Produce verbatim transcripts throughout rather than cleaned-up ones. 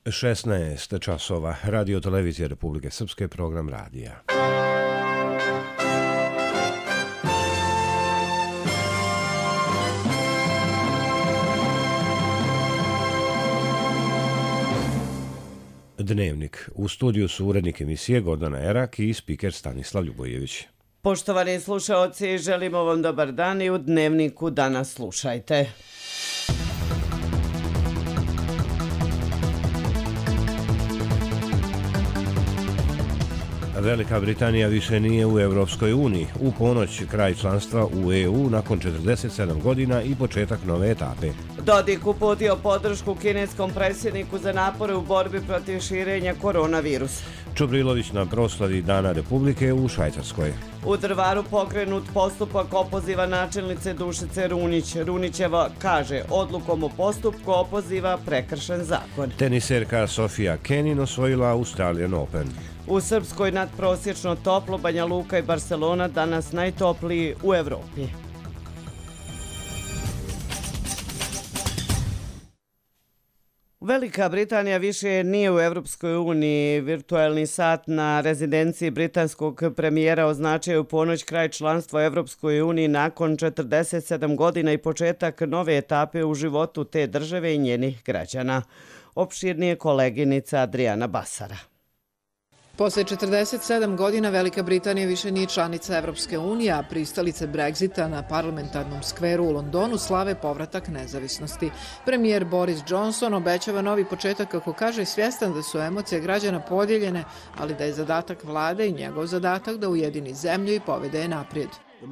šesnaest časova, Radio Televizija Republike Srpske, program radija. Dnevnik. U studiju su urednik emisije Gordana Erak i spiker Stanislav Ljubojević. Poštovani slušaoci, želimo vam dobar dan i u Dnevniku danas slušajte. Velika Britanija više nije u Evropskoj uniji. U ponoć kraj članstva u E U nakon četrdeset sedam godina i početak nove etape. Dodik uputio podršku kineskom predsjedniku za napore u borbi protiv širenja koronavirusa. Čubrilović na proslavi Dana Republike u Švajcarskoj. U Drvaru pokrenut postupak opoziva načelnice Dušice Runić. Runićeva kaže, odlukom o postupku opoziva prekršen zakon. Teniserka Sofia Kenin osvojila Australian Open. U Srpskoj nadprosječno toplo, Banja Luka i Barcelona danas najtopliji u Evropi. Velika Britanija više nije u Evropskoj uniji. Virtualni sat na rezidenciji britanskog premijera označio u ponoć kraj članstva u Evropskoj uniji nakon četrdeset sedam godina i početak nove etape u životu te države i njenih građana. Opširnije koleginica Adriana Basara. Posle četrdeset sedam godina Velika Britanija više nije članica Evropske unije, a pristalice Brexita na parlamentarnom skveru u Londonu slave povratak nezavisnosti. Premijer Boris Johnson obećava novi početak, kako kaže, svjestan da su emocije građana podijeljene, ali da je zadatak vlade i njegov zadatak da ujedini zemlju i povede je naprijed.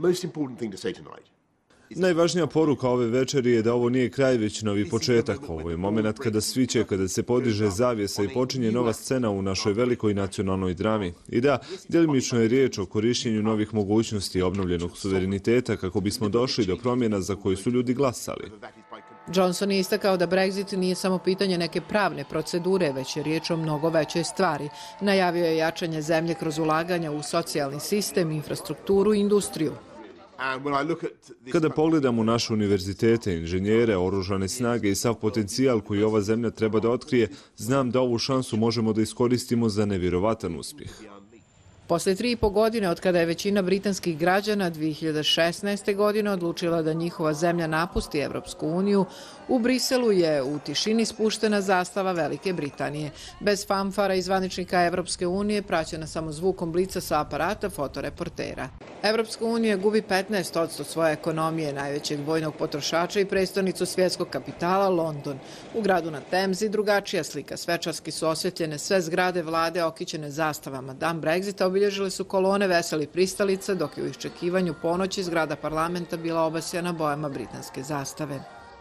Najvažnija poruka ove večeri je da ovo nije kraj, već novi početak. Ovo je moment kada sviće, kada se podiže zavjesa i počinje nova scena u našoj velikoj nacionalnoj drami. I da, djelimično je riječ o korištenju novih mogućnosti i obnovljenog suvereniteta kako bismo došli do promjena za koje su ljudi glasali. Johnson je istakao da Brexit nije samo pitanje neke pravne procedure, već je riječ o mnogo većoj stvari. Najavio je jačanje zemlje kroz ulaganja u socijalni sistem, infrastrukturu i industriju. Kada pogledam u naše univerzitete, inženjere, oružane snage i sav potencijal koji ova zemlja treba da otkrije, znam da ovu šansu možemo da iskoristimo za nevjerovatan uspjeh. Posle tri i po godine od kada je većina britanskih građana dvije hiljade šesnaeste. godine odlučila da njihova zemlja napusti Evropsku uniju, u Briselu je u tišini spuštena zastava Velike Britanije. Bez fanfara i zvaničnika Evropske unije, praćena samo zvukom blica sa aparata fotoreportera. Evropska unija gubi petnaest posto svoje ekonomije, najvećeg vojnog potrošača i prestonicu svjetskog kapitala, London. U gradu na Temzi drugačija slika. Svečarski su osvjetljene sve zgrade vlade okićene zastavama. Dan Brexita obilježile su kolone veselih pristalica, dok je u iščekivanju ponoći zgrada parlamenta bila obasjana bojama britanske zastave.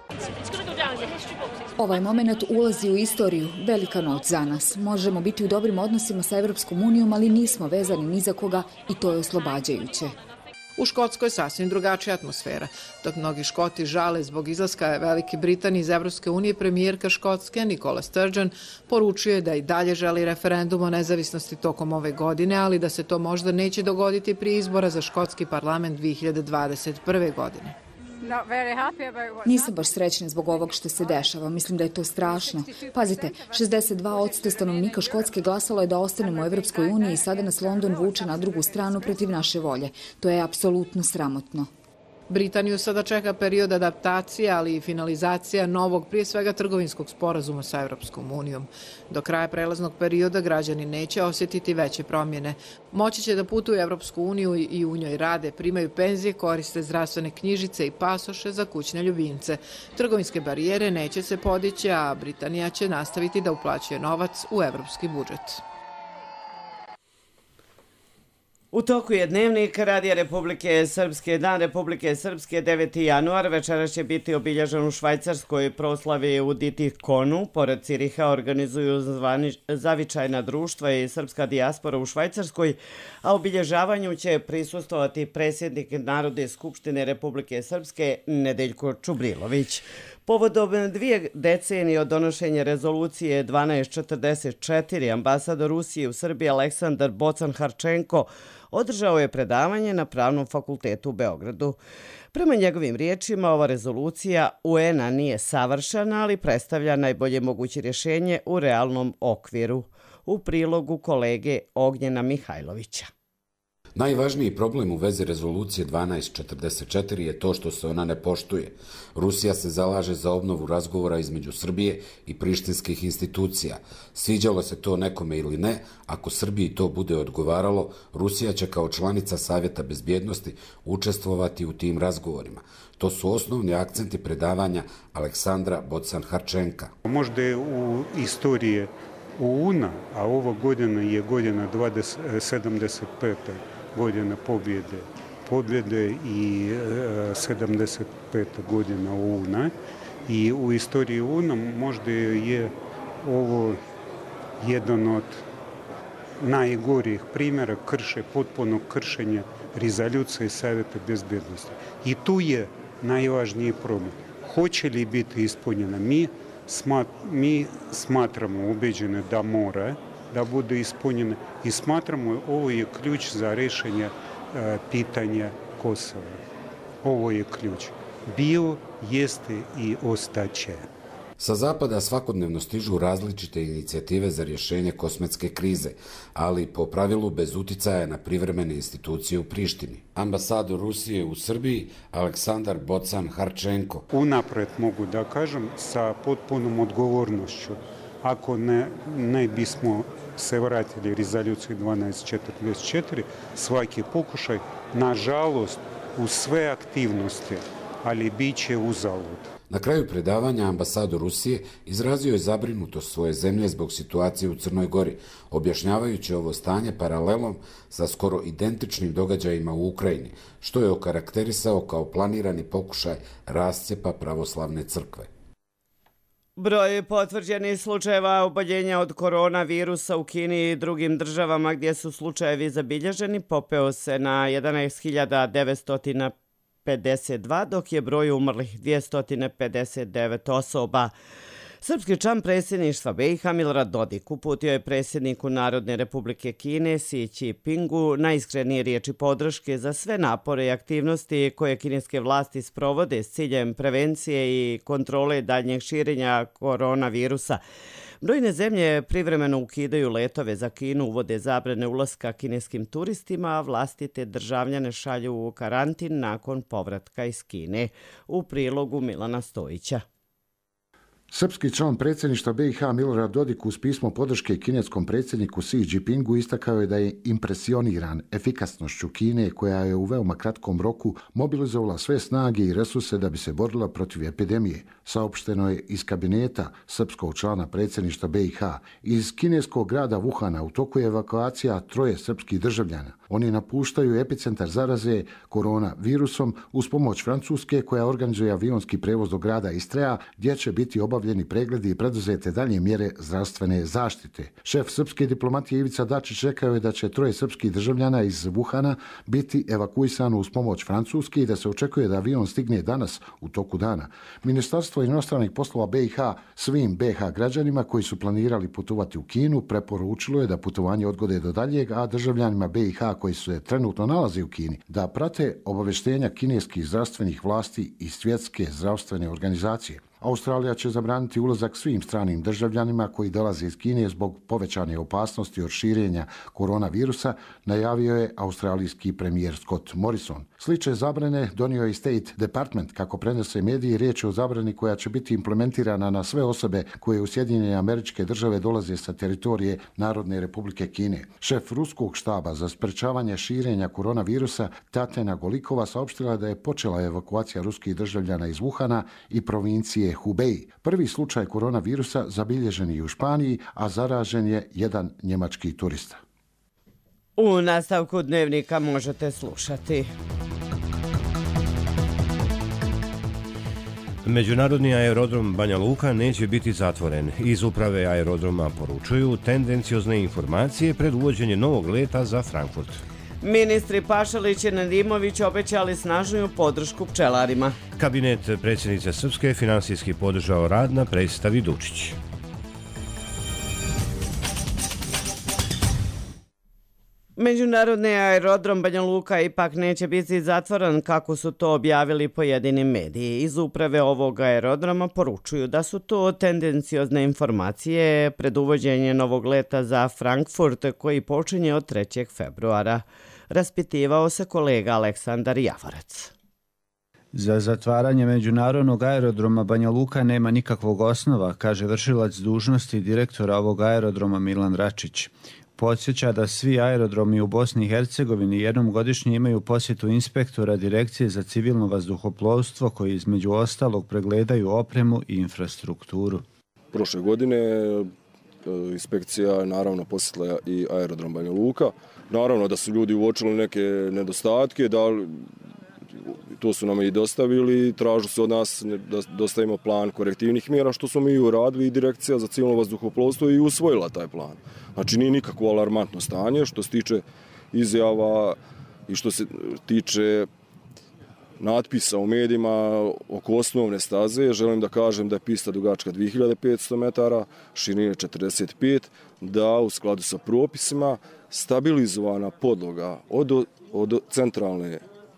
Ovaj moment ulazi u istoriju, velika noć za nas. Možemo biti u dobrim odnosima sa Evropskom unijom, ali nismo vezani ni za koga i to je oslobađajuće. U Škotskoj je sasvim drugačija atmosfera. Dok mnogi Škoti žale zbog izlaska Velike Britanije iz Evropske unije, premijerka Škotske Nicola Sturgeon poručuje da i dalje želi referendum o nezavisnosti tokom ove godine, ali da se to možda neće dogoditi prije izbora za škotski parlament dvije hiljade dvadeset prve. godine. Nisam baš srećna zbog ovog što se dešava. Mislim da je to strašno. Pazite, šezdeset dva posto stanovnika Škotske glasalo je da ostanemo u Evropskoj uniji i sada nas London vuče na drugu stranu protiv naše volje. To je apsolutno sramotno. Britaniju sada čeka period adaptacije, ali i finalizacija novog, prije svega trgovinskog sporazuma sa Evropskom unijom. Do kraja prelaznog perioda građani neće osjetiti veće promjene. Moći će da putuju u Evropsku uniju i u njoj rade, primaju penzije, koriste zdravstvene knjižice i pasoše za kućne ljubimce. Trgovinske barijere neće se podići, a Britanija će nastaviti da uplaćuje novac u evropski budžet. U toku je Dnevnik Radija Republike Srpske. Dan Republike Srpske, deveti januar, večera će biti obilježen u Švajcarskoj. Proslavi u Dietikonu, pored Ciriha, organizuju zvani, zavičajna društva i srpska dijaspora u Švajcarskoj, a obilježavanju će prisustvovati predsjednik Narodne skupštine Republike Srpske Nedeljko Čubrilović. Povodom dvije decenije od donošenja rezolucije dvanaest četrdeset četiri, ambasador Rusije u Srbiji Aleksandar Bocan-Harčenko održao je predavanje na Pravnom fakultetu u Beogradu. Prema njegovim riječima, ova rezolucija U N-a nije savršena, ali predstavlja najbolje moguće rješenje u realnom okviru. U prilogu kolege Ognjena Mihajlovića. Najvažniji problem u vezi rezolucije dvanaest četrdeset četiri je to što se ona ne poštuje. Rusija se zalaže za obnovu razgovora između Srbije i prištinskih institucija. Sviđalo se to nekome ili ne, ako Srbiji to bude odgovaralo, Rusija će kao članica Savjeta bezbjednosti učestvovati u tim razgovorima. To su osnovni akcenti predavanja Aleksandra Bocan-Harčenka. Možda je u istoriji U N-a, a ova godina je godina sedamdeset peta godina pobjede, pobjede i sedamdeset peta godina U N-a i u istoriji U N-a možda je ovo jedan od najgorih primjera krše, potpunog kršenja rezolucije Savjeta bezbjednosti. I tu je najvažniji problem. Hoće li biti ispunjena? Mi Mi smatramo ubeđene da mora da bude ispunjene i smatramo ovo je ključ za rješenje pitanja Kosova. Ovo je ključ. Bio, jeste i ostaće. Sa zapada svakodnevno stižu različite inicijative za rješenje kosmetske krize, ali po pravilu bez uticaja na privremene institucije u Prištini. Ambasador Rusije u Srbiji Aleksandar Bocan-Harčenko. Unapred mogu da kažem sa potpunom odgovornošću. Ako ne, ne bismo se vratili rezoluciji dvanaest četrdeset četiri, svaki pokušaj, nažalost, u sve aktivnosti, ali bit će uzalud. Na kraju predavanja ambasador Rusije izrazio je zabrinutost svoje zemlje zbog situacije u Crnoj Gori, objašnjavajući ovo stanje paralelom sa skoro identičnim događajima u Ukrajini, što je okarakterisao kao planirani pokušaj rascjepa pravoslavne crkve. Broj potvrđenih slučajeva oboljenja od koronavirusa u Kini i drugim državama gdje su slučajevi zabilježeni popeo se na jedanaest hiljada devetsto pedeset dva, dok je broj umrlih dvjesto pedeset devet osoba. Srpski član predsjedništva B i H Milorad Dodik uputio je predsjedniku Narodne republike Kine Xi Jinpingu najiskrenije riječi podrške za sve napore i aktivnosti koje kineske vlasti sprovode s ciljem prevencije i kontrole daljnjeg širenja koronavirusa. Brojne zemlje privremeno ukidaju letove za Kinu, uvode zabrane ulaska kineskim turistima, a vlastite državljane šalju u karantin nakon povratka iz Kine. U prilogu Milana Stojića. Srpski član predsjedništva B i H Milorad Dodik uz pismo podrške kineskom predsjedniku Xi Jinpingu istakao je da je impresioniran efikasnošću Kine koja je u veoma kratkom roku mobilizovala sve snage i resurse da bi se borila protiv epidemije. Saopšteno je iz kabineta srpskog člana predsjedništva B i H. Iz kineskog grada Wuhana u toku je evakuacija troje srpskih državljana. Oni napuštaju epicentar zaraze koronavirusom uz pomoć Francuske koja organizuje avionski prevoz do grada Istrea gdje će biti obavljeni pregledi i preduzete dalje mjere zdravstvene zaštite. Šef srpske diplomatije Ivica Dačić rekao je da će troje srpskih državljana iz Wuhana biti evakuisano uz pomoć Francuske i da se očekuje da avion stigne danas u toku dana. Ministarstvo inostranih poslova B i H svim B i H građanima koji su planirali putovati u Kinu preporučilo je da putovanje odgode do daljeg, a državljanima B i H koji se trenutno nalaze u Kini da prate obaveštenja kineskih zdravstvenih vlasti i svjetske zdravstvene organizacije. Australija će zabraniti ulazak svim stranim državljanima koji dolaze iz Kine zbog povećane opasnosti od širenja koronavirusa, najavio je australijski premijer Scott Morrison. Slične zabrane donio je State Department, kako prenose mediji, riječ je o zabrani koja će biti implementirana na sve osobe koje u Sjedinjene Američke Države dolaze sa teritorije Narodne Republike Kine. Šef ruskog štaba za sprečavanje širenja koronavirusa Tatjana Golikova saopštila da je počela evakuacija ruskih državljana iz Wuhana i provincije Hubei. Prvi slučaj koronavirusa zabilježen je u Španiji, a zaražen je jedan njemački turista. U nastavku dnevnika možete slušati. Međunarodni aerodrom Banja Luka neće biti zatvoren. Iz uprave aerodroma poručuju tendenciozne informacije pred uvođenje novog leta za Frankfurt. Ministri Pašalić i Nedimović obećali snažniju podršku pčelarima. Kabinet predsjednice Srpske finansijski podržao rad na predstavi Dučić. Međunarodni aerodrom Banja Luka ipak neće biti zatvoren kako su to objavili pojedini mediji. Iz uprave ovog aerodroma poručuju da su to tendenciozne informacije pred uvođenje novog leta za Frankfurt koji počinje od trećeg februara. Raspitivao se kolega Aleksandar Javorac. Za zatvaranje međunarodnog aerodroma Banja Luka nema nikakvog osnova, kaže vršilac dužnosti direktora ovog aerodroma Milan Račić. Podsjeća da svi aerodromi u Bosni i Hercegovini jednom godišnje imaju posjetu inspektora Direkcije za civilno vazduhoplovstvo koji između ostalog pregledaju opremu i infrastrukturu. Prošle godine inspekcija je naravno posjetila i aerodrom Banja Luka. Naravno da su ljudi uočili neke nedostatke, da to su nam i dostavili, tražu se od nas da dostavimo plan korektivnih mjera, što smo mi uradili i Direkcija za civilno vazduhoplovstvo i usvojila taj plan. Znači nije nikakvo alarmantno stanje što se tiče izjava i što se tiče natpisa u medijima oko osnovne staze. Želim da kažem da je pista dugačka dvije hiljade petsto metara, širine četrdeset pet, da u skladu sa propisima stabilizovana podloga od, od centralne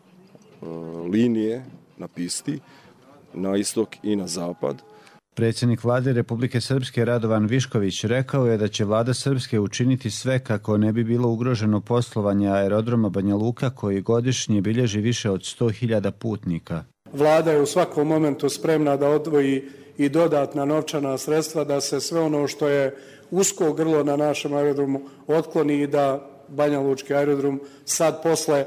linije na pisti, na istok i na zapad. Predsjednik vlade Republike Srpske Radovan Višković rekao je da će vlada Srpske učiniti sve kako ne bi bilo ugroženo poslovanje aerodroma Banja Luka koji godišnje bilježi više od sto hiljada putnika. Vlada je u svakom momentu spremna da odvoji i dodatna novčana sredstva da se sve ono što je usko grlo na našem aerodromu otkloni i da Banja Lučki aerodrom sad posle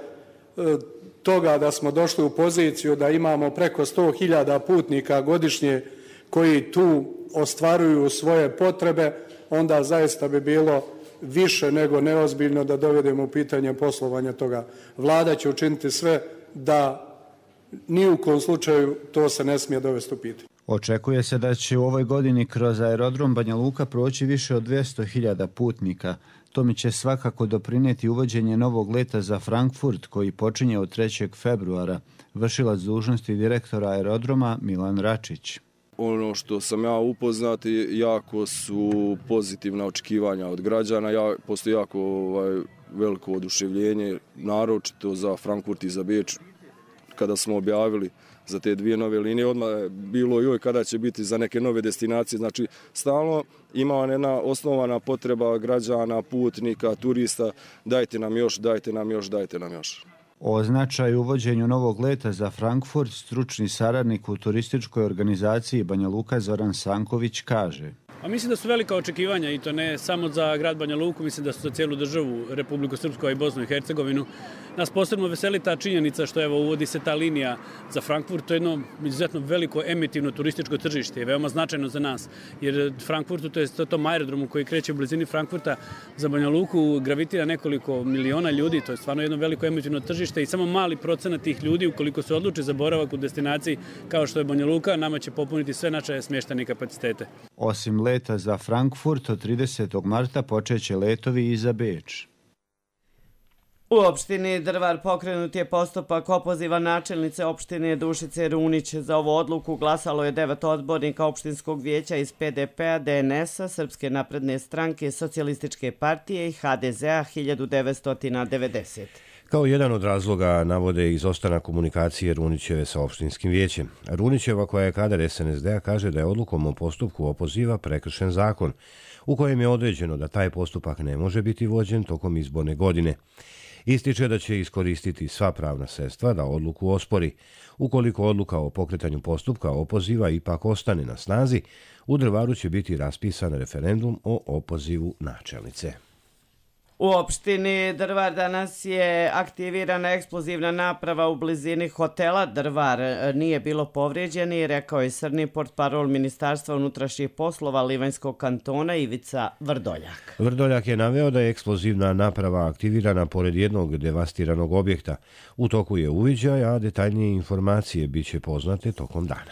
toga da smo došli u poziciju da imamo preko sto hiljada putnika godišnje koji tu ostvaruju svoje potrebe, onda zaista bi bilo više nego neozbiljno da dovedemo u pitanje poslovanja toga. Vlada će učiniti sve da ni u kom slučaju to se ne smije dovesti u pitanje. Očekuje se da će u ovoj godini kroz aerodrom Banja Luka proći više od dvjesto hiljada putnika. Tome će svakako doprinijeti uvođenje novog leta za Frankfurt koji počinje od trećeg februara, vršilac dužnosti direktora aerodroma Milan Račić. Ono što sam ja upoznat, jako su pozitivna očekivanja od građana, ja, postoji jako ovaj, veliko oduševljenje, naročito za Frankfurt i za Beč. Kada smo objavili za te dvije nove linije, odmah je bilo joj kada će biti za neke nove destinacije. Znači, stalno ima jedna osnovana potreba građana, putnika, turista, dajte nam još, dajte nam još, dajte nam još. O značaju uvođenju novog leta za Frankfurt stručni saradnik u turističkoj organizaciji Banja Luka Zoran Sanković kaže. A mislim da su velika očekivanja i to ne samo za grad Banja Luku, mislim da su za cijelu državu, Republiku Srpsku i Bosnu i Hercegovinu. Nas posebno veseli ta činjenica što evo uvodi se ta linija za Frankfurt, to je jedno izuzetno veliko emitivno turističko tržište, je veoma značajno za nas, jer Frankfurtu, to je to, tom aerodromu koji kreće u blizini Frankfurta, za Banja Luku gravitira nekoliko miliona ljudi, to je stvarno jedno veliko emitivno tržište i samo mali procenat tih ljudi, ukoliko se odluči za boravak u destinaciji kao što je Banja Luka, nama će popuniti sve naše smještene kapacitete. Osim leta za Frankfurt, od tridesetog marta počeće letovi i za Beč. U opštini Drvar pokrenut je postupak opoziva načelnice opštine Dušice Runić. Za ovu odluku glasalo je devet odbornika opštinskog vijeća iz P D P-a, D N S-a, Srpske napredne stranke, Socijalističke partije i H D Z-a hiljadu devetsto devedesete. Kao jedan od razloga navode izostanak komunikacije Runićeve sa opštinskim vijećem. Runićeva, koja je kadar S N S D-a, kaže da je odlukom o postupku opoziva prekršen zakon, u kojem je određeno da taj postupak ne može biti vođen tokom izborne godine. Ističe da će iskoristiti sva pravna sredstva da odluku ospori. Ukoliko odluka o pokretanju postupka opoziva ipak ostane na snazi, u Drvaru će biti raspisan referendum o opozivu načelnice. U opštini Drvar danas je aktivirana eksplozivna naprava u blizini hotela Drvar. Nije bilo povrijeđeni, rekao je srni portparol Ministarstva unutrašnjih poslova Livanjskog kantona Ivica Vrdoljak. Vrdoljak je naveo da je eksplozivna naprava aktivirana pored jednog devastiranog objekta. U toku je uviđaj, a detaljnije informacije bit će poznate tokom dana.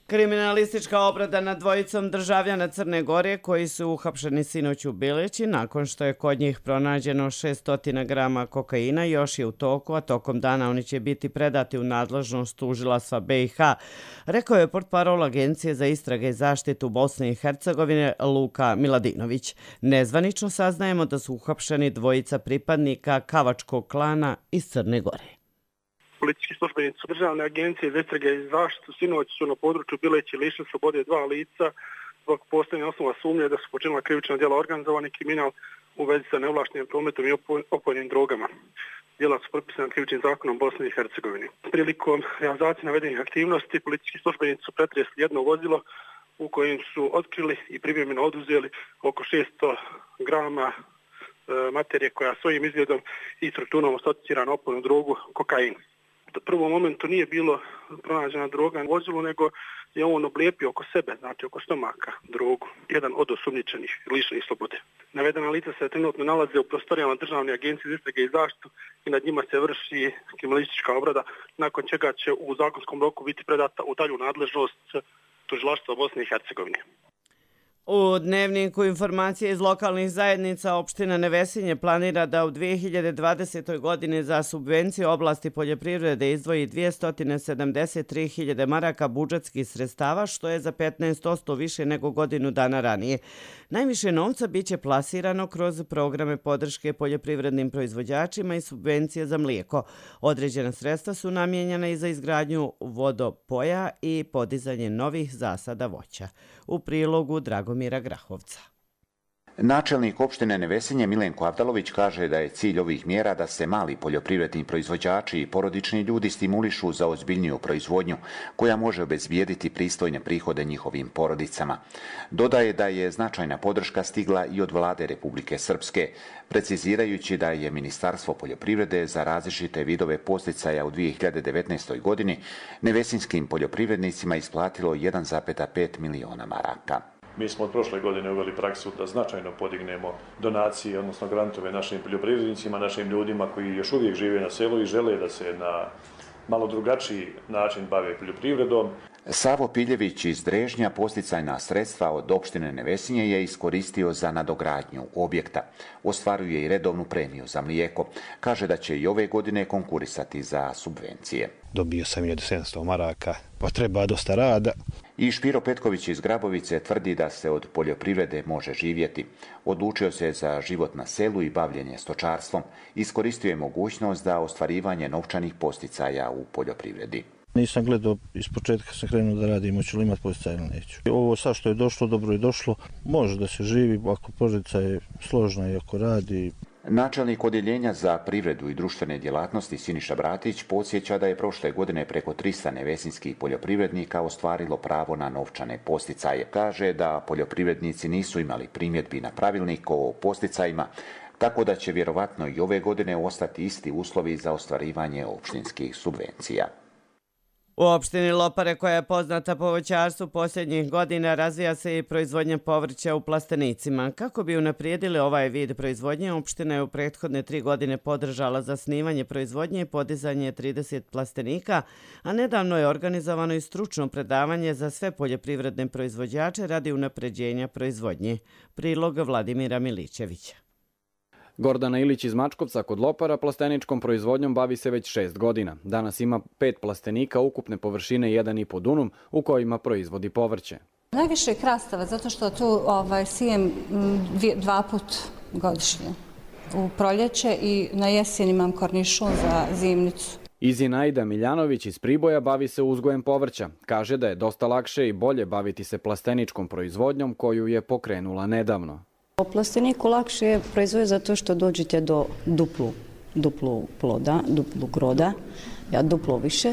Kriminalistička obrada nad dvojicom državljana Crne Gore koji su uhapšeni sinoć u Bileći nakon što je kod njih pronađeno šesto grama kokaina još je u toku, a tokom dana oni će biti predati u nadležnost tužilaštva B i H, rekao je portparol Agencije za istrage i zaštitu Bosne i Hercegovine Luka Miladinović. Nezvanično saznajemo da su uhapšeni dvojica pripadnika Kavačkog klana iz Crne Gore. Policijski službenici Državne agencije za istrage i zaštitu sinoć su na području Bileći lišili slobode dva lica zbog postojanja osnova sumnje da su počinila krivična djela organizovani kriminal u vezi sa neovlaštenim prometom i opojnim drogama. Djela su propisana krivičnim zakonom Bosne i Hercegovine. Prilikom realizacije navedenih aktivnosti policijski službenici su pretresli jedno vozilo u kojem su otkrili i privremeno oduzeli oko šesto grama e, materije koja svojim izgledom i strukturom asocira na opojnu drogu kokain. U prvom momentu nije bilo pronađena droga na vozilu, nego je on oblijepio oko sebe, znači oko stomaka, drogu. Jedan od osumnjičenih lišenih slobode. Navedena lica se trenutno nalaze u prostorijama Državne agencije za istrage i zaštitu i nad njima se vrši kriminalistička obrada, nakon čega će u zakonskom roku biti predata u dalju nadležnost tužilaštva Bosne i Hercegovine. U dnevniku informacije iz lokalnih zajednica opština Nevesinje planira da u dvije hiljade dvadesetoj. godini za subvenciju oblasti poljoprivrede izdvoji dvjesto sedamdeset tri hiljade maraka budžetskih sredstava, što je za petnaest posto više nego godinu dana ranije. Najviše novca biće plasirano kroz programe podrške poljoprivrednim proizvođačima i subvencije za mlijeko. Određena sredstva su namijenjena i za izgradnju vodopoja i podizanje novih zasada voća. U prilogu Dragomira Grahovca. Načelnik opštine Nevesinje Milenko Avdalović kaže da je cilj ovih mjera da se mali poljoprivredni proizvođači i porodični ljudi stimulišu za ozbiljniju proizvodnju koja može obezbijediti pristojne prihode njihovim porodicama. Dodaje da je značajna podrška stigla i od vlade Republike Srpske, precizirajući da je Ministarstvo poljoprivrede za različite vidove podsticaja u dvije hiljade devetnaestoj. godini nevesinskim poljoprivrednicima isplatilo jedan zarez pet miliona maraka. Mi smo od prošle godine uveli praksu da značajno podignemo donacije, odnosno grantove našim poljoprivrednicima, našim ljudima koji još uvijek žive na selu i žele da se na malo drugačiji način bave poljoprivredom. Savo Piljević iz Drežnja posticajna sredstva od opštine Nevesinje je iskoristio za nadogradnju objekta. Ostvaruje i redovnu premiju za mlijeko. Kaže da će i ove godine konkurisati za subvencije. Dobio sam hiljadu sedamsto maraka, pa treba dosta rada. I Špiro Petković iz Grabovice tvrdi da se od poljoprivrede može živjeti. Odlučio se za život na selu i bavljenje stočarstvom. Iskoristio je mogućnost za ostvarivanje novčanih posticaja u poljoprivredi. Nisam gledao, iz početka sam krenuo da radim, hoću li imati posticaj ili neću. Ovo sad što je došlo, dobro je došlo, može da se živi, ako porodica je složna i ako radi. Načelnik odjeljenja za privredu i društvene djelatnosti Siniša Bratić podsjeća da je prošle godine preko trista nevesinskih poljoprivrednika ostvarilo pravo na novčane posticaje. Kaže da poljoprivrednici nisu imali primjedbi na pravilnik o posticajima, tako da će vjerovatno i ove godine ostati isti uslovi za ostvarivanje opštinskih subvencija. U opštini Lopare, koja je poznata po voćarstvu posljednjih godina, razvija se i proizvodnja povrća u plastenicima. Kako bi unaprijedili ovaj vid proizvodnje, opština je u prethodne tri godine podržala zasnivanje proizvodnje i podizanje trideset plastenika, a nedavno je organizovano i stručno predavanje za sve poljoprivredne proizvođače radi unapređenja proizvodnje. Prilog Vladimira Milićevića. Gordana Ilić iz Mačkovca kod Lopara plasteničkom proizvodnjom bavi se već šest godina. Danas ima pet plastenika ukupne površine jedan i po dunum u kojima proizvodi povrće. Najviše je krastava zato što tu ovaj, sijem dvije, dva put godišnje. U proljeće i na jesen imam kornišun za zimnicu. I Zinaida Miljanović iz Priboja bavi se uzgojem povrća. Kaže da je dosta lakše i bolje baviti se plasteničkom proizvodnjom koju je pokrenula nedavno. O plasteniku lakše je proizvoj zato što dođete do duplu, duplu ploda, duplu groda, ja duplo više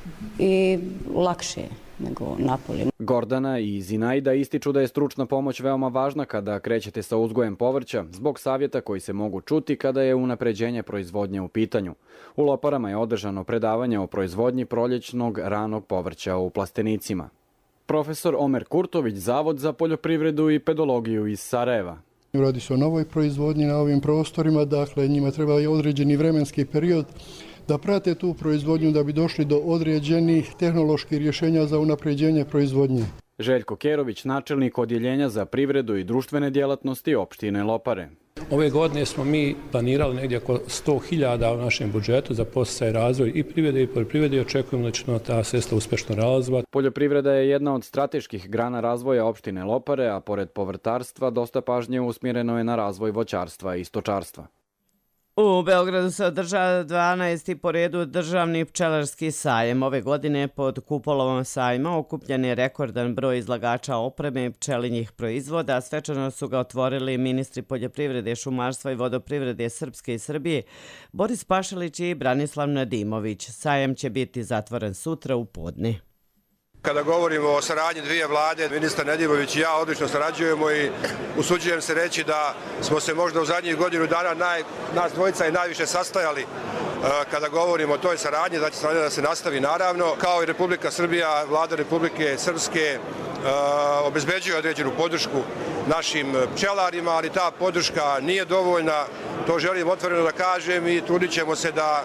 i lakše je nego napolje. Gordana i Zinaida ističu da je stručna pomoć veoma važna kada krećete sa uzgojem povrća zbog savjeta koji se mogu čuti kada je unapređenje proizvodnje u pitanju. U Loparama je održano predavanje o proizvodnji proljećnog ranog povrća u plastenicima. Profesor Omer Kurtović, Zavod za poljoprivredu i pedologiju iz Sarajeva. Radi se o novoj proizvodnji na ovim prostorima, dakle njima treba i određeni vremenski period da prate tu proizvodnju da bi došli do određenih tehnoloških rješenja za unapređenje proizvodnje. Željko Kerović, načelnik Odjeljenja za privredu i društvene djelatnosti opštine Lopare. Ove godine smo mi planirali negdje oko sto hiljada u našem budžetu za podsticaj razvoj i privrede i poljoprivrede i očekujemo da ćemo ta sredstva uspješno realizovati. Poljoprivreda je jedna od strateških grana razvoja opštine Lopare, a pored povrtarstva dosta pažnje usmjereno je na razvoj voćarstva i stočarstva. U Beogradu se održava dvanaesti po redu državni pčelarski sajem. Ove godine pod kupolom sajma okupljen je rekordan broj izlagača opreme i pčelinjih proizvoda. Svečano su ga otvorili ministri poljoprivrede, šumarstva i vodoprivrede Srpske i Srbije Boris Pašalić i Branislav Nadimović. Sajem će biti zatvoren sutra u podne. Kada govorimo o saradnji dvije vlade, ministar Nedimović i ja odlično sarađujemo i usuđujem se reći da smo se možda u zadnjih godinu dana naj, nas dvojica i najviše sastajali kada govorimo o toj saradnji, da će saradnja da se nastavi naravno. Kao i Republika Srbija, vlada Republike Srpske obezbeđuje određenu podršku našim pčelarima, ali ta podrška nije dovoljna, to želim otvoreno da kažem i trudit ćemo se da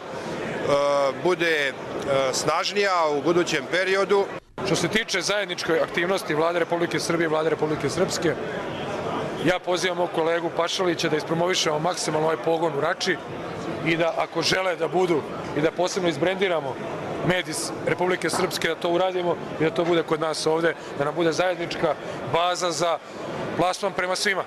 bude snažnija u budućem periodu. Što se tiče zajedničke aktivnosti Vlade Republike Srbije i Vlade Republike Srpske, ja pozivam mog kolegu Pašalića da ispromovišemo maksimalno ovaj pogon u Rači i da ako žele da budu i da posebno izbrendiramo med iz Republike Srpske, da to uradimo i da to bude kod nas ovde, da nam bude zajednička baza za plasman prema svima.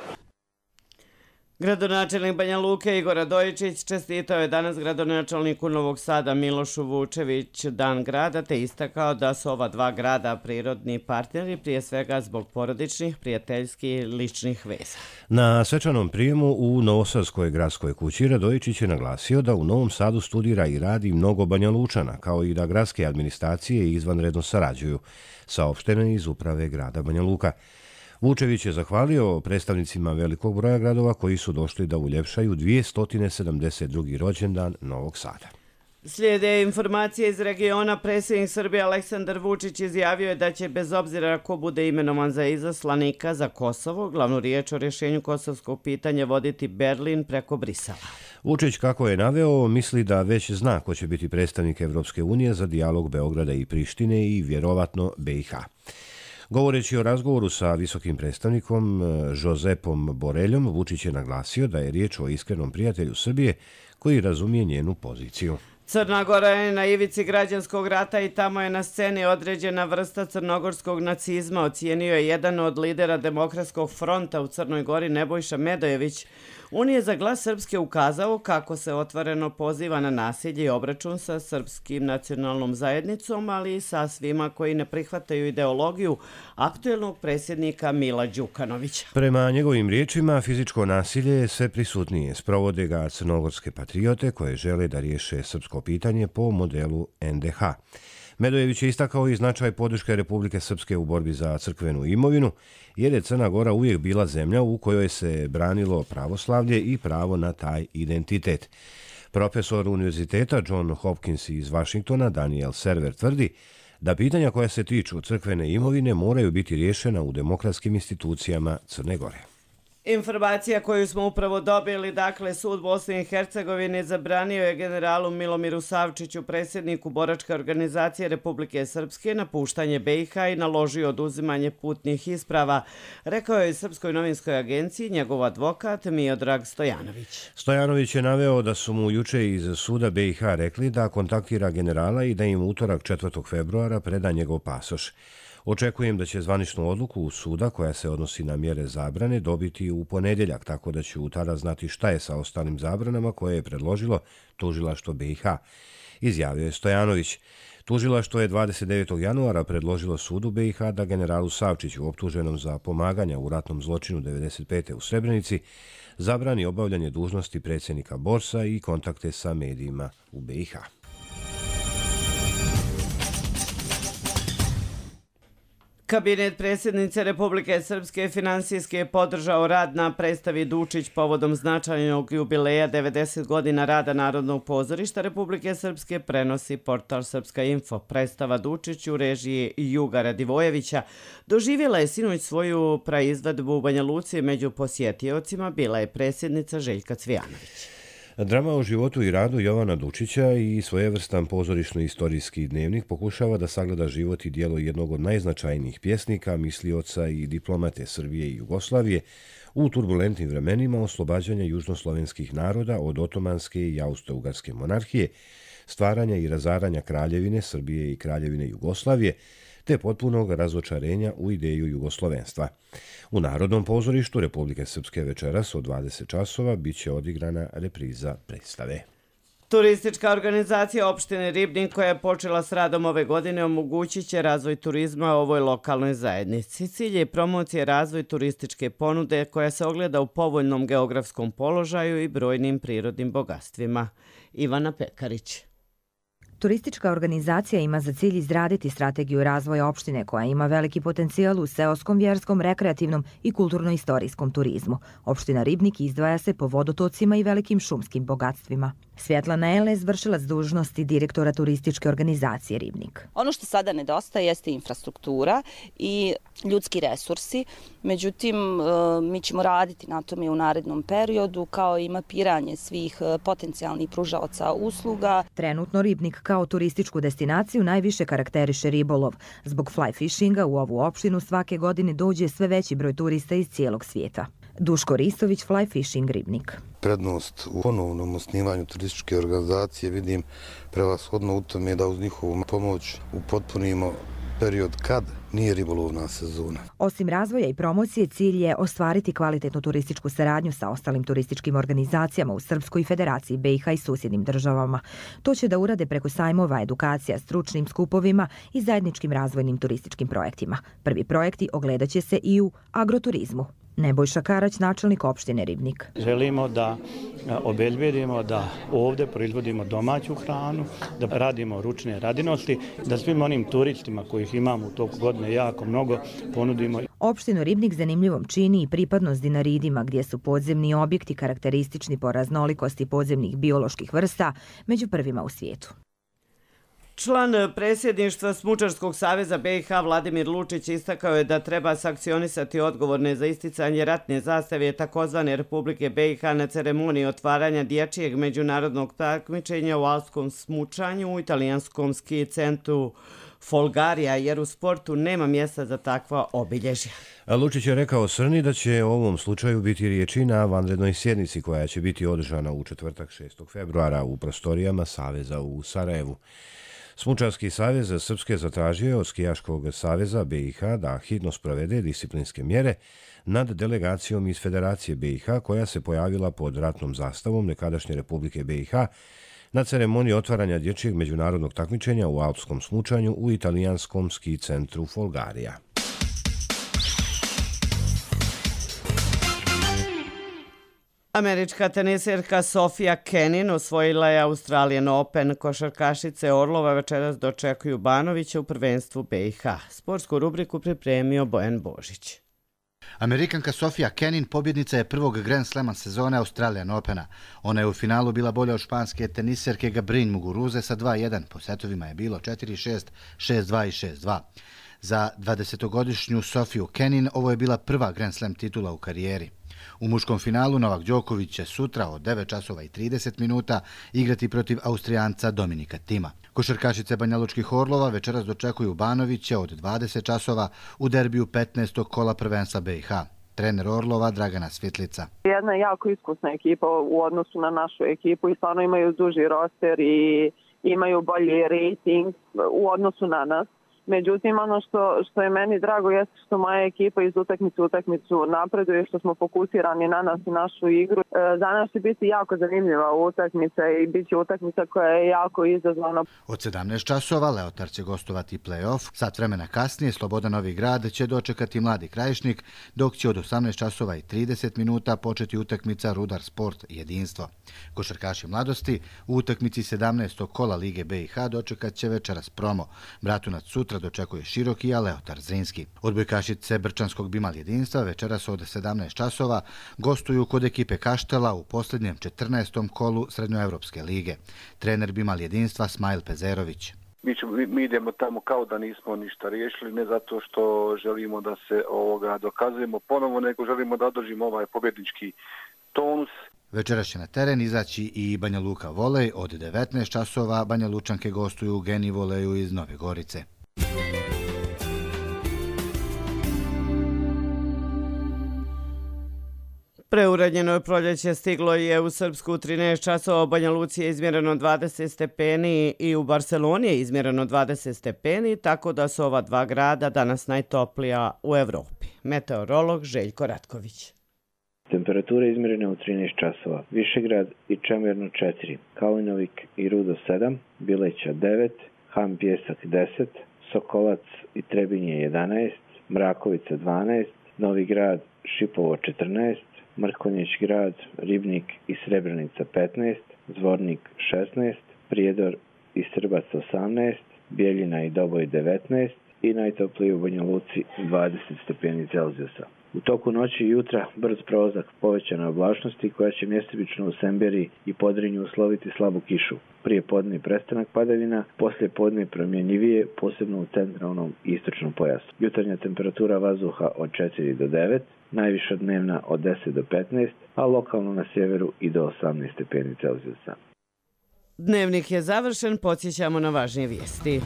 Gradonačelnik Banja Luke Igor Radojičić čestitao je danas gradonačelniku Novog Sada Milošu Vučević dan grada, te istakao da su ova dva grada prirodni partneri, prije svega zbog porodičnih, prijateljskih i ličnih veza. Na svečanom prijemu u Novosadskoj gradskoj kući Radojičić je naglasio da u Novom Sadu studira i radi mnogo Banja Lučana, kao i da gradske administracije izvanredno sarađuju, saopšteno iz uprave grada Banja Luka. Vučević je zahvalio predstavnicima velikog broja gradova koji su došli da uljepšaju dvjesto sedamdeset drugi rođendan Novog Sada. Slijede informacije iz regiona. Predsjednik Srbije Aleksandar Vučić izjavio je da će, bez obzira ko bude imenovan za izaslanika za Kosovo, glavnu riječ o rješenju kosovskog pitanja voditi Berlin preko Brisela. Vučić, kako je naveo, misli da već zna ko će biti predstavnik Evropske unije za dijalog Beograda i Prištine i vjerovatno B i H. Govoreći o razgovoru sa visokim predstavnikom Josepom Boreljom, Vučić je naglasio da je riječ o iskrenom prijatelju Srbije koji razumije njenu poziciju. Crna Gora je na ivici građanskog rata i tamo je na sceni određena vrsta crnogorskog nacizma, ocijenio je jedan od lidera Demokratskog fronta u Crnoj Gori Nebojša Medojević. On je za Glas Srpske ukazao kako se otvoreno poziva na nasilje i obračun sa srpskim nacionalnom zajednicom, ali i sa svima koji ne prihvataju ideologiju aktuelnog predsjednika Mila Đukanovića. Prema njegovim riječima, fizičko nasilje je sve prisutnije. Sprovode ga crnogorske patriote koje žele da riješe srpsko pitanje po modelu N D H. Medojević je istakao i značaj podrške Republike Srpske u borbi za crkvenu imovinu, jer je Crna Gora uvijek bila zemlja u kojoj se branilo pravoslavlje i pravo na taj identitet. Profesor univerziteta John Hopkins iz Vašingtona Daniel Server tvrdi da pitanja koja se tiču crkvene imovine moraju biti riješena u demokratskim institucijama Crne Gore. Informacija koju smo upravo dobili, dakle, sud Bosne i Hercegovine zabranio je generalu Milomiru Savčiću, predsjedniku boračke organizacije Republike Srpske, napuštanje B i H i naložio oduzimanje putnih isprava, rekao je Srpskoj novinskoj agenciji njegov advokat Miodrag Stojanović. Stojanović je naveo da su mu juče iz suda B i H rekli da kontaktira generala i da im utorak četvrtog februara preda njegov pasoš. Očekujem da će zvaničnu odluku suda koja se odnosi na mjere zabrane dobiti u ponedjeljak, tako da ću tada znati šta je sa ostalim zabranama koje je predložilo tužilaštvo B i H, izjavio je Stojanović. Tužilaštvo je dvadeset devetog januara predložilo sudu B i H da generalu Savčiću, optuženom za pomaganja u ratnom zločinu devedeset pete u Srebrenici, zabrani obavljanje dužnosti predsjednika Borsa i kontakte sa medijima u B i H. Kabinet predsjednice Republike Srpske finansijski je podržao rad na predstavi Dučić povodom značajnog jubileja devedeset godina rada Narodnog pozorišta Republike Srpske, prenosi portal Srpska info. Predstava Dučić u režiji Juga Radivojevića doživjela je sinoć svoju praizvedbu u Banja Luci. Među posjetiocima bila je predsjednica Željka Cvijanović. Drama o životu i radu Jovana Dučića i svojevrstan pozorišno-istorijski dnevnik pokušava da sagleda život i djelo jednog od najznačajnijih pjesnika, mislioca i diplomate Srbije i Jugoslavije u turbulentnim vremenima oslobađanja južnoslovenskih naroda od otomanske i austro-ugarske monarhije, stvaranja i razaranja Kraljevine Srbije i Kraljevine Jugoslavije, te potpunog razočarenja u ideju jugoslovenstva. U Narodnom pozorištu Republike Srpske večeras od dvadeset časova biće odigrana repriza predstave. Turistička organizacija opštine Ribnik koja je počela s radom ove godine omogućit će razvoj turizma ovoj lokalnoj zajednici. Cilj je promocije razvoj turističke ponude koja se ogleda u povoljnom geografskom položaju i brojnim prirodnim bogatstvima. Ivana Pekarić. Turistička organizacija ima za cilj izraditi strategiju razvoja opštine koja ima veliki potencijal u seoskom, vjerskom, rekreativnom i kulturno-istorijskom turizmu. Opština Ribnik izdvaja se po vodotocima i velikim šumskim bogatstvima. Svjetlana Elez, vršilac dužnosti direktora turističke organizacije Ribnik. Ono što sada nedostaje jeste infrastruktura i ljudski resursi. Međutim, mi ćemo raditi na tome u narednom periodu kao i mapiranje svih potencijalnih pružaoca usluga. Trenutno Ribnik kao turističku destinaciju najviše karakteriše ribolov. Zbog fly fishinga u ovu opštinu svake godine dođe sve veći broj turista iz cijelog svijeta. Duško Ristović, Fly Fishing Ribnik. Prednost u ponovnom osnivanju turističke organizacije vidim prevashodno u tome da uz njihovu pomoć upotpunimo period kad nije ribolovna sezona. Osim razvoja i promocije, cilj je ostvariti kvalitetnu turističku saradnju sa ostalim turističkim organizacijama u Srpskoj Federaciji, B i H i susjednim državama. To će da urade preko sajmova, edukacija, stručnim skupovima i zajedničkim razvojnim turističkim projektima. Prvi projekti ogledat će se i u agroturizmu. Nebojša Karać, načelnik opštine Ribnik. Želimo da obezbedimo da ovdje proizvodimo domaću hranu, da radimo ručne radinosti, da svim onim turistima kojih imamo u toku godine jako mnogo ponudimo. Opštinu Ribnik zanimljivom čini i pripadnost Dinaridima, gdje su podzemni objekti karakteristični po raznolikosti podzemnih bioloških vrsta među prvima u svijetu. Član predsjedništva Smučarskog saveza B i H Vladimir Lučić istakao je da treba sankcionisati odgovorne za isticanje ratne zastave takozvane Republike B i H na ceremoniji otvaranja dječjeg međunarodnog takmičenja u alpskom smučanju u italijanskom ski centru Folgarija, jer u sportu nema mjesta za takva obilježja. Lučić je rekao Srni da će u ovom slučaju biti riječi na vanrednoj sjednici koja će biti održana u četvrtak šestog februara u prostorijama Saveza u Sarajevu. Smučarski savez Srpske zatražio je od Skijaškog saveza B i H da hitno sprovede disciplinske mjere nad delegacijom iz Federacije B i H koja se pojavila pod ratnom zastavom nekadašnje Republike B i H na ceremoniji otvaranja dječjeg međunarodnog takmičenja u alpskom smučanju u italijanskom ski centru Folgarija. Američka teniserka Sofia Kenin osvojila je Australian Open. Košarkašice Orlova večeras dočekuju Banovića u prvenstvu B i H. Sportsku rubriku pripremio Bojan Božić. Amerikanka Sofia Kenin pobjednica je prvog Grand Slama sezone Australian Opena. Ona je u finalu bila bolja od španske teniserke Gabrin Muguruze sa dva jedan. Po setovima je bilo četiri šest, šest dva i šest dva. Za dvadesetogodišnju Sofiju Kenin ovo je bila prva Grand Slam titula u karijeri. U muškom finalu Novak Đoković će sutra od devet časova i trideset minuta igrati protiv Austrijanca Dominika Tima. Košarkašice Banjalučkih Orlova večeras dočekuju Banovića od dvadeset časova u derbiju petnaestog kola prvenstva B i H. Trener Orlova Dragana Svitlica. Jedna jako iskusna ekipa u odnosu na našu ekipu i stvarno imaju duži roster i imaju bolji rating u odnosu na nas. Međutim, ono što, što je meni drago jeste što moja ekipa iz utakmice u utakmicu napreduje, što smo fokusirani na nas i našu igru. Danas će biti jako zanimljiva utakmica i bit će utakmica koja je jako izazovna. Od sedamnaest časova Leotar će gostovati play-off. Sat vremena kasnije Sloboda Novi Grad će dočekati Mladi Krajišnik, dok će od osamnaest časova i trideset minuta početi utakmica Rudar Sport jedinstvo. Košarkaši mladosti u utakmici sedamnaestog kola Lige B i H dočekat će večeras Promo. Bratunac sutra dočekuje Široki, a Leotar Zrinski. Odbojkašice Brčanskog Bimal jedinstva večeras od sedamnaest časova gostuju kod ekipe Kaštela u posljednjem četrnaestom kolu Srednjoevropske lige. Trener Bimal jedinstva Smajl Pezerović. Mi, ćemo, mi idemo tamo kao da nismo ništa riješili, ne zato što želimo da se ovoga dokazujemo ponovo, nego želimo da održimo ovaj pobjednički tonus. Večeras će na teren izaći i Banja Luka volej. Od devetnaest časova Banja Lučanke gostuju u Geni voleju iz Nove Gorice. Preuranjeno je proljeće, stiglo je u Srpsku u trinaest časova, u Banja Luci je izmjereno dvadeset stepeni i u Barceloni je izmjereno dvadeset stepeni, tako da su ova dva grada danas najtoplija u Evropi. Meteorolog Željko Ratković. Temperature izmjerene u trinaest časova. Višegrad i Čemerno četiri, Kalinovik i Rudo sedam, Bileća devet, Han Pjesak deset, Sokolac i Trebinje jedanaest, Mrakovica dvanaest, Novi Grad, Šipovo četrnaest, Mrkonjić grad, Ribnik i Srebrenica petnaest, Zvornik šesnaest, Prijedor i Srbac osamnaest, Bijeljina i Doboj devetnaest i najtopliji u Banja Luci dvadeset stepeni Celzijusa. U toku noći i jutra brz prolazak povećane oblačnosti koja će mjestimično u Semberiji i Podrinju usloviti slabu kišu. Prije podne prestanak padavina, poslije podne promjenjivije, posebno u centralnom i istočnom pojasu. Jutarnja temperatura vazduha od četiri do devet, najviša dnevna od deset do petnaest, a lokalno na sjeveru i do osamnaest stepeni Celzijusa. Dnevnik je završen, podsjećamo na važnije vijesti.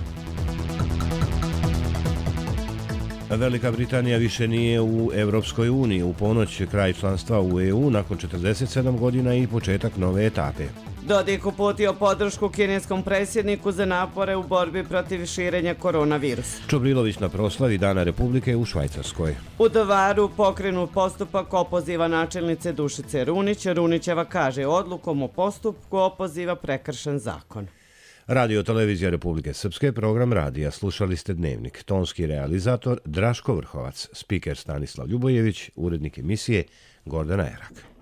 Velika Britanija više nije u Evropskoj uniji. U ponoć je kraj članstva u E U nakon četrdeset sedam godina i početak nove etape. Dodik uputio podršku kineskom predsjedniku za napore u borbi protiv širenja koronavirusa. Čobrilović na proslavi Dana Republike u Švajcarskoj. U Drvaru pokrenu postupak opoziva načelnice Dušice Runić. Runićeva kaže odlukom o postupku opoziva prekršen zakon. Radio Televizija Republike Srpske, program radija. Slušali ste Dnevnik. Tonski realizator Draško Vrhovac, spiker Stanislav Ljubojević, urednik emisije Gordana Erak.